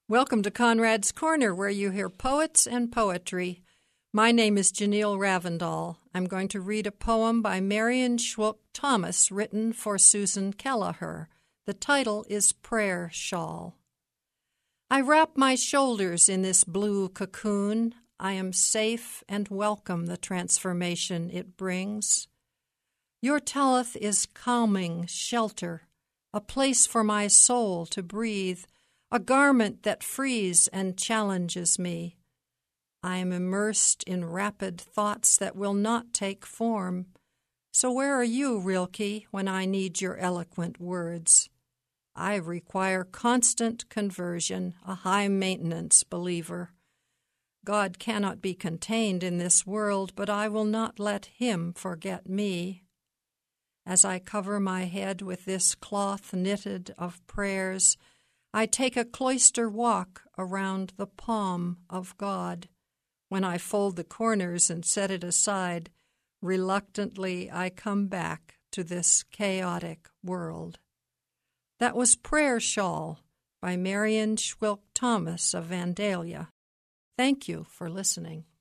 Welcome to Conrad's Corner, where you hear poets and poetry. My name is Janelle Ravendall. I'm going to read a poem by Marion Schwilk Thomas, written for Susan Kelleher. The title is Prayer Shawl. I wrap my shoulders in this blue cocoon. I am safe and welcome the transformation it brings. Your telleth is calming shelter, a place for my soul to breathe, a garment that frees and challenges me. I am immersed in rapid thoughts that will not take form. So where are you, Rilke, when I need your eloquent words? I require constant conversion, a high-maintenance believer. God cannot be contained in this world, but I will not let Him forget me. As I cover my head with this cloth knitted of prayers, I take a cloister walk around the palm of God. When I fold the corners and set it aside, reluctantly I come back to this chaotic world. That was Prayer Shawl by Marion Schwilk Thomas of Vandalia. Thank you for listening.